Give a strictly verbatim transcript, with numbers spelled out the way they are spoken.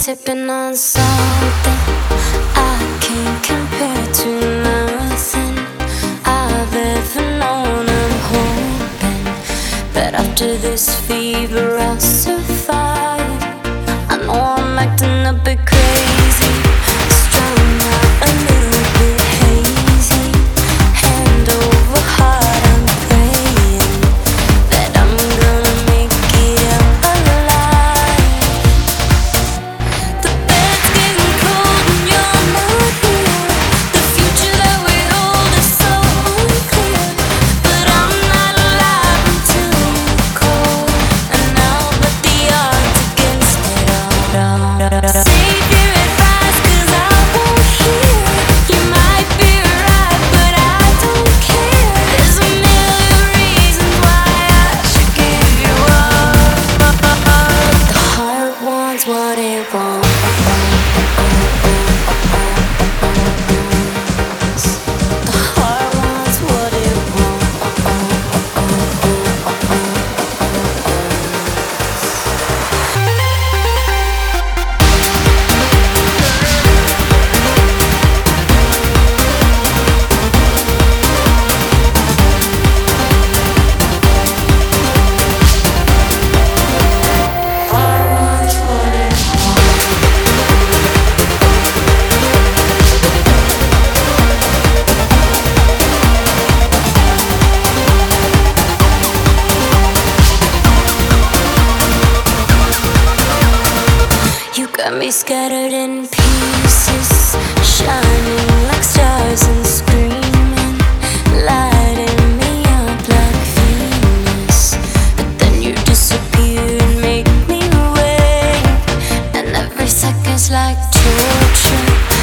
sipping on something I can't compare to nothing I've ever known. I'm hoping that after this fever I'll survive. I know I'm acting a bit crazy, strung out a little bit hazy. Hand over heart, I'm praying that I'm gonna make it out alive. The bed's getting cold and you're not here. The future that we hold is so unclear. But I'm not alive until you call, and I'll bet the odds against it all. Save your advice, 'cause I won't hear. You might be right, but I don't care. There's a million reasons why I should give you up. The heart wants what it wants. The heart wants what it got me scattered in pieces, shining like stars and screaming, lighting me up like Venus. But then you disappear and make me wait, and every second's like torture.